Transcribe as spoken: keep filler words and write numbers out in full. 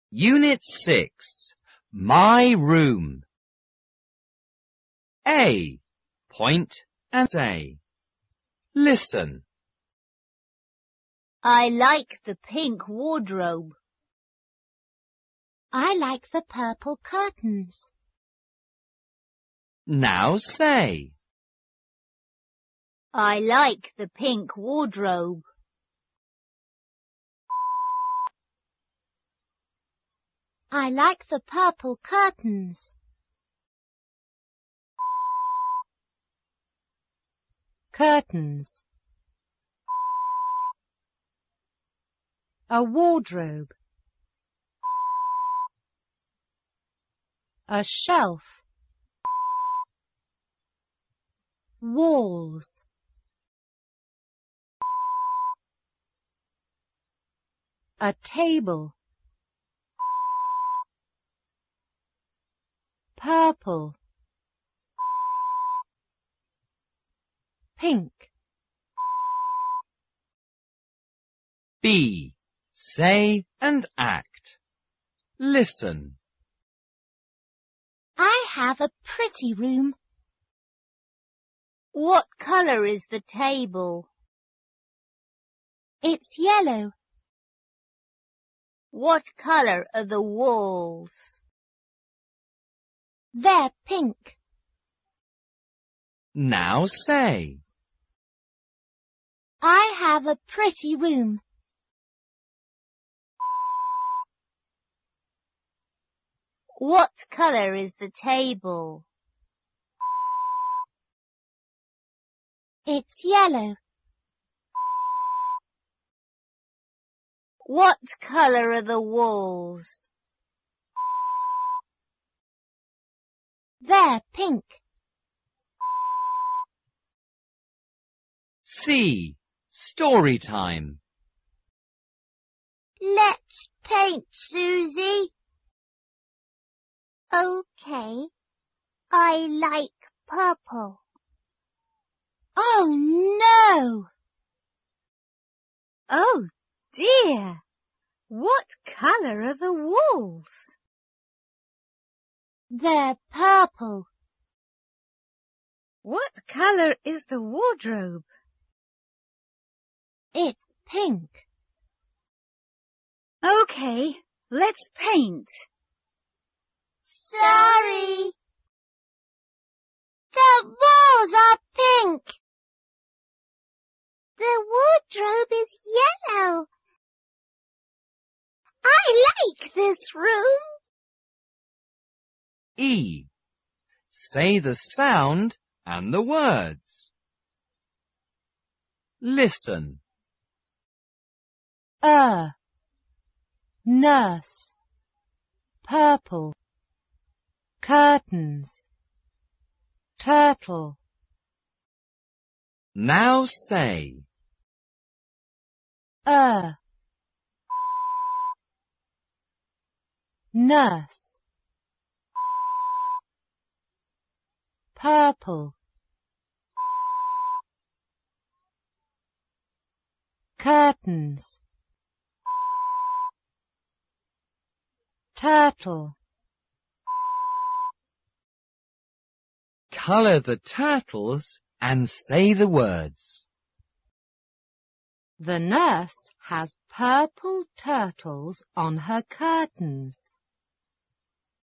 Unit six. My room. A. Point and say. Listen. I like the pink wardrobe. I like the purple curtains. Now say. I like the pink wardrobe. I like the purple curtains. Curtains. A wardrobe. A shelf. Walls. A table. Purple. Pink. B. Say and act. Listen. I have a pretty room. What colour is the table? It's yellow. What colour are the walls? They're pink. Now say. I have a pretty room. What colour is the table? It's yellow. What colour are the walls? They're pink. C. Story time. Let's paint, Susie. Okay. I like purple. Oh, no! Oh, dear! What colour are the walls? They're purple. What colour is the wardrobe? It's pink. Okay, let's paint. Sorry. The walls are pink. The wardrobe is yellow. I like this room. E. Say the sound and the words. Listen. Er. Nurse. Purple. Curtains. Turtle. Now say. Er. Nurse. Purple. Curtains. Turtle. Colour the turtles and say the words. The nurse has purple turtles on her curtains.